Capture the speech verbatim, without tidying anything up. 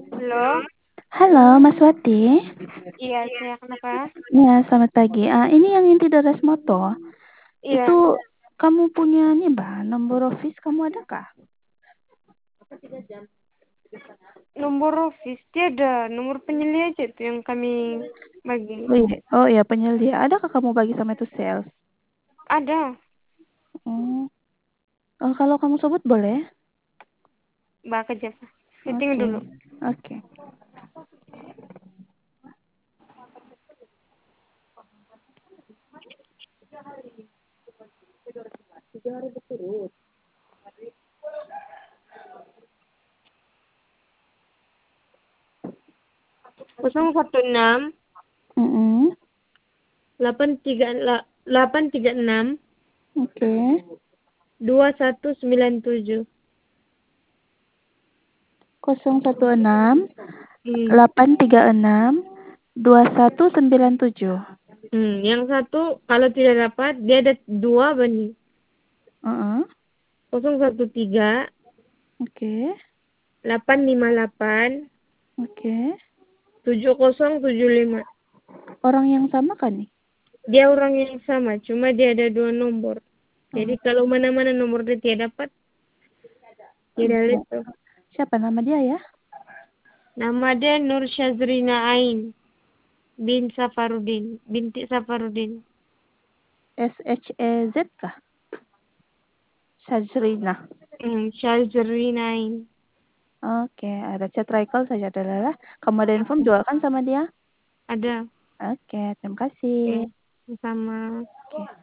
Halo, Halo, Mas Wati. iya saya kenapa? Ya, selamat pagi. Ah, ini yang inti Daras Moto. Itu Iya, kamu punya nih, Mbak, nomor office kamu ada kah? nomor office dia ada nomor penyelia aja tuh yang kami bagi. Oh iya, oh iya penyelia. Adakah kamu bagi sama itu sales? Ada, Oh, oh kalau kamu sebut boleh? mbak aja Pak. Setting Oke, dulu. oke. Kosong satu enam Mm-mm. delapan tiga delapan tiga enam Oke. dua satu sembilan tujuh. nol satu enam Hmm. delapan tiga enam dua satu sembilan tujuh. Hmm. Yang satu kalau tidak dapat dia ada dua bani. Heeh. Kosong satu tiga Oke. delapan lima delapan Oke. tujuh kosong tujuh lima. Orang yang sama kan nih? Dia orang yang sama, cuma dia ada dua nomor. Jadi Oh, kalau mana-mana nomor dia tidak dapat, tidak iya. itu. Siapa nama dia ya? Nama dia Nur Syazrina Ain bin Safarudin, binti Safarudin. S H E Z kah? Syazrina. Hmm, Syazrina Ain. Oke, ada chat Michael saja adalah. Kamu ada info jual kan sama dia? Ada. Oke, terima kasih. Oke, sama. Oke.